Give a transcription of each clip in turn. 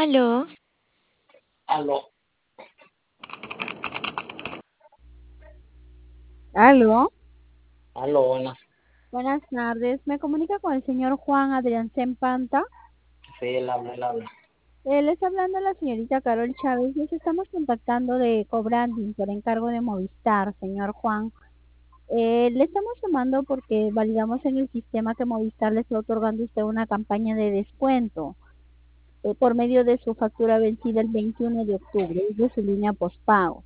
Aló, Aló, Aló, aló, buenas. buenas tardes. Me comunica con el señor Juan Adrián Sempanta. Sí, él habla. Él está hablando la señorita Carol Chávez. Nos estamos contactando de Cobranding por encargo de Movistar, señor Juan. Le estamos llamando porque validamos en el sistema que Movistar le está otorgando a usted una campaña de descuento por medio de su factura vencida el 21 de octubre y de su línea postpago.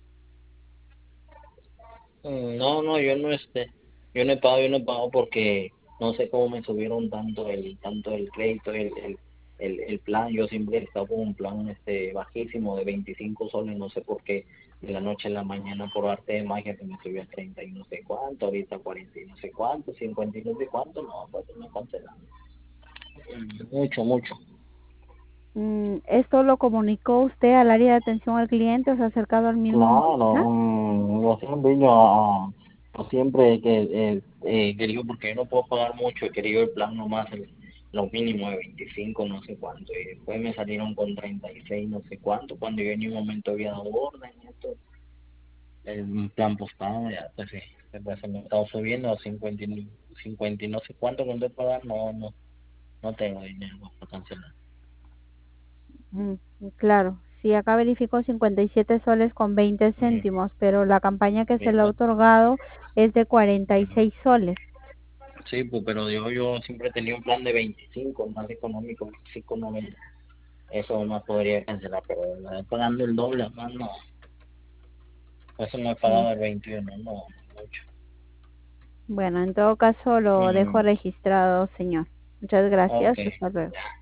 No, no, yo no he pagado porque no sé cómo me subieron tanto el crédito, el plan. Yo siempre he estado con un plan bajísimo de 25 soles, no sé por qué, de la noche a la mañana por arte de magia que me subió a 30 y no sé cuánto, ahorita 40 y no sé cuánto, 50 y no sé cuánto, no, pues me cancelan. Mucho, mucho. ¿Esto lo comunicó usted al área de atención al cliente o se ha acercado al mismo Movistar? Claro, yo siempre, yo siempre he querido, porque yo no puedo pagar mucho, he querido el plan nomás, lo mínimo de 25 no sé cuánto, y después me salieron con 36 no sé cuánto, cuando yo en un momento había dado orden, esto, el plan postado, ya, pues sí, después se me estaba subiendo a 50 y no sé cuánto, cuando pagar, no tengo dinero para cancelar. Mm, claro, sí, acá verificó 57 soles con 20 Mm, céntimos, pero la campaña que se le ha ¿viste? otorgado es de 46 soles. Sí, pues, pero yo siempre he tenido un plan de 25 más económico, 25.90. Eso no podría cancelar, pero pagando el doble más no. Eso no he Mm, pagado el 21, no, mucho. bueno, en todo caso lo dejo Mm, registrado, señor. Muchas gracias. ok, Hasta luego. ya.